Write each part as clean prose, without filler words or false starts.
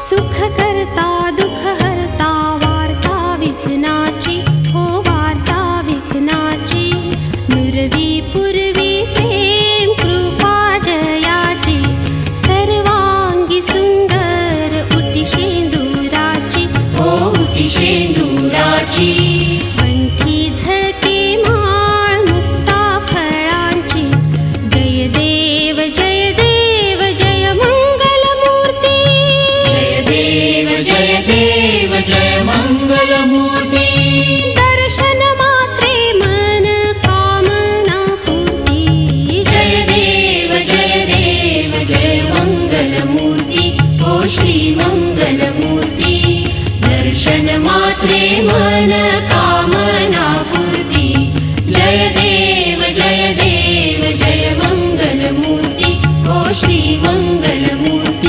सुख करता दुःख हरता वार्ता विघ्नाची हो वार्ता विघ्नाची नुरवी पूर्वी प्रेम कृपा जयाची सर्वांगी सुंदर उटी शेंदुराची हो उटी शेंदुराची कंठी झळके माळ मुक्ता फळांची जय देव जय देव जय मंगलमूर्ती जय देव जय देव जय मंगलमूर्ती दर्शन मात्रे मन कामना पूर्ती जय देव जय मंगलमूर्ती हो श्री मंगलमूर्ती दर्शन मात्रे मन कामना पूर्ती जय देव जय मंगलमूर्ती हो श्री मंगलमूर्ती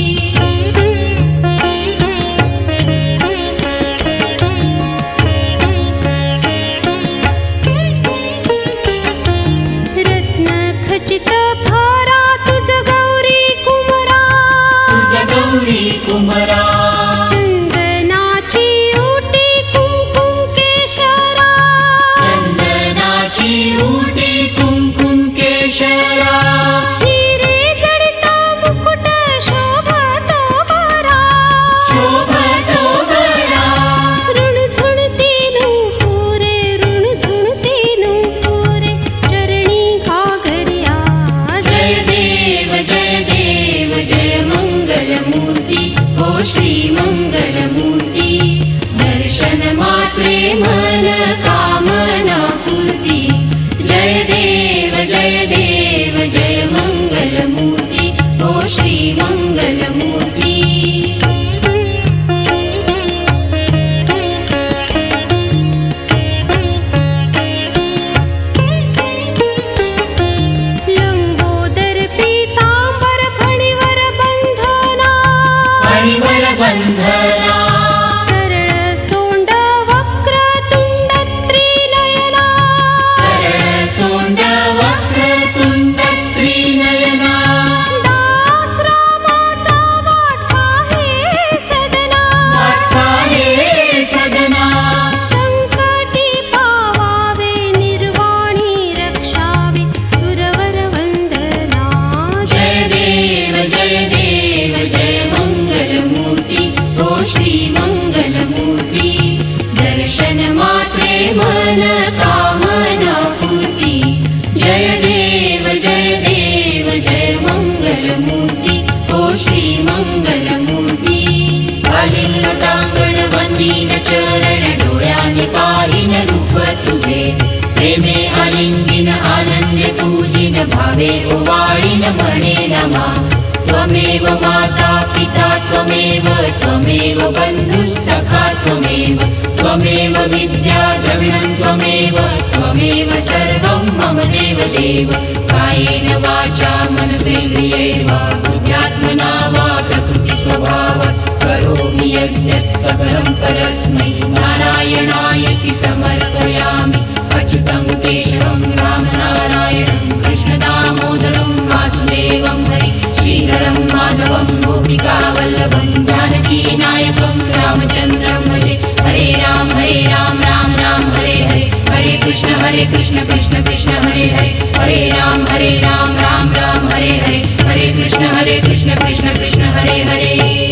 रत्न खचित भारा तुझ गौरी कुमरा तुझ गौरी कुमरा चंदनाची उटी कुंकुम केशरा चंदनाची उटी कुंकुम केशरा हिरे जडिता मुकुट शोभतो बरा शोभतो बरा ऋणझुणती नूपुरे ऋणझुणती नूपुरे चरणी घागर्या जय देव जय मंगलमूर्ती हो श्री मंगलमूर्ती दर्शन मात्रे मन कामना पूर्ती जय देव जय मंगलमूर्ती हो श्री मंगलमूर्ती लंबोदर पीतांबर फणीवर बंधना फणीवर बंधना सरळ सोंड वक्र तुंड त्रिनयना सरळ सोंड वक्रतुंड त्रिनयना दास रामाचा वाटा हे सदना वाटा हे सदना संकटी पावावे निर्वाणी रक्षावे सुरवर वंदना जय देव जय मंगलमूर्ती हो श्री मंगलमूर्ती दर्शन मात्रे मन कामना पूर्ती जय देव जय मंगलमूर्ती हो श्री मंगलमूर्ती घालीन लोटांगण वंदीन चरण डोळ्याने पाहिन रूप तुझे प्रेमे आलिंगिन आनंदे पूजिन भावे ओवाळीन म्हणे नमा त्वमेव माता पिता त्वमेव बन्धुः सखा त्वमेव विद्या द्रविणं त्वमेव सर्वं मम देव कायेन वाचा मनसेन्द्रियैर्वा बुद्ध्यात्मना वा प्रकृतिस्वभावात् करोमि यद्यत् सकलं परस्मै नारायणायति समर्पयामि अच्युतं केशवं रामनारायणं कृष्णदामोदरं वासुदेवं हरि श्रीधरं माधवं गोपिकावल्लभं जानकीनायकं रामचन्द्रं भजे हरे राम राम राम हरे हरे हरे कृष्ण कृष्ण कृष्ण हरे हरे हरे राम राम राम हरे हरे हरे कृष्ण कृष्ण कृष्ण हरे हरे